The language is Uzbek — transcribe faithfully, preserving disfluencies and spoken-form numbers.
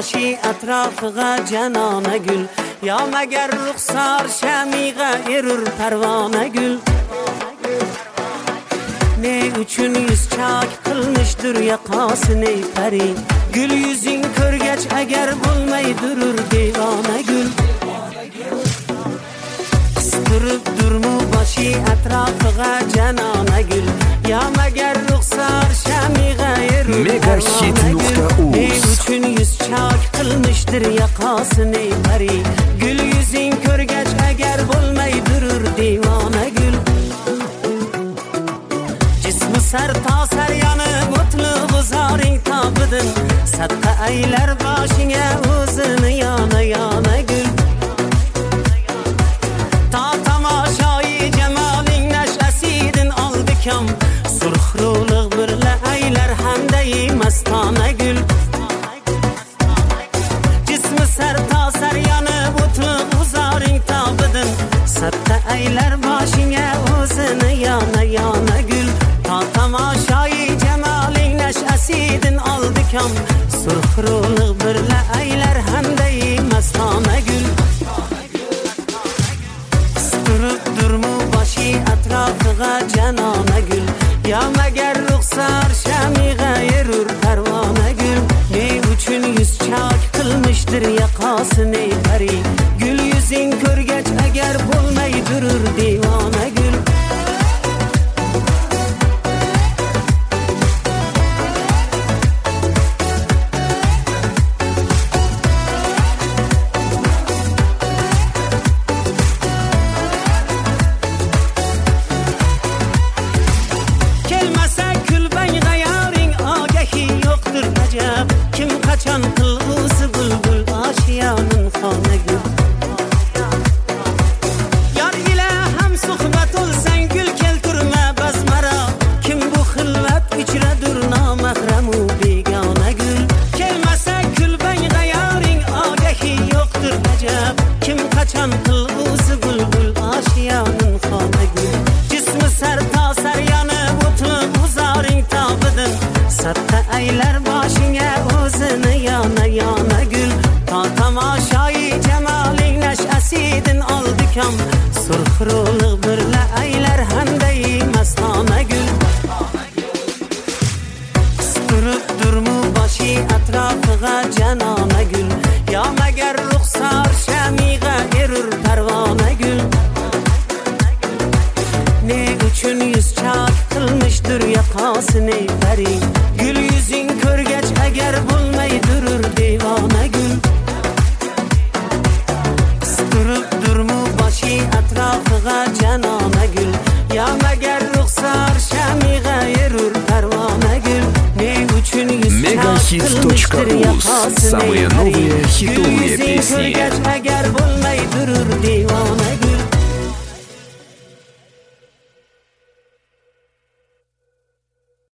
boshi atrofiga janona gul yo magar ruxsor shamiga erur parvona gul ne uchun yuz chak qilmishdir yoqasini pari gul yuzing ko'rgach agar bo'lmay durur devona gul qistirib durmu boshi atrofiga janona gul yo magar ruxsor shamiga erur megahit nuqta uz ne uchun yuz chak qilmishdir yoqasini pari gul yuzing ko'rgach agar bo'lmay durur devona gul sar ta sar yanib o'tli g'uzoring tobidin sadqa aylar boshingga o'zini yana yana gul ta tomoshoyi jamoling nash'asidin oldi kam surxro'liq birla aylar hamdayi mastona gul jismi sar ta sar yanib o'tli g'uzoring tobidin sadqa aylar boshingga o'zini yana yana gul ta tomoshoyi jamoling nash'asidin oldi kam surxro'liq birla aylar hamdayi mastona gul qistirib durmu boshi atrofiga janona gul yo magar ruxsor shamiga erur parvona gul ne uchun yuz chak qilmishdir yoqasini pari gul yuzing ko'rgach agar bo'lmay durur devona gul kim qachon qilg'usi bulbul oshiyonin xona gul yor ila ham suhbat olsang gul kelturma bazmara kim bu xilvat ichradur nomahramu begona gul kelmasa kulbang g'ayoring ogahi yo'qdir ajab kim qachon qilg'usi bulbul oshiyonin xona gul jismi sar to sar yonib o'tli uzoring tobidin sadqa aylar boshingga o'zini yana yana gul ta tomoshoyi jamoling nash'asidin oldi kam surxro'liq birla aylar hamdayi mastona gul qistirib durmu boshi atrofiga janona gul yo magar ruxsor shamiga erur parvona gul ne uchun yuz chak qilmishdir yoqasini pari gul yuzing ko'rgach agar bo'lmay durur devona gul qistirib durmu boshi atrofiga janona gul yo magar ruxsor shamiga erur parvona gul ne uchun yuz megahit точка uz самые новые хитовые песни agar bo'lmay durur devona gul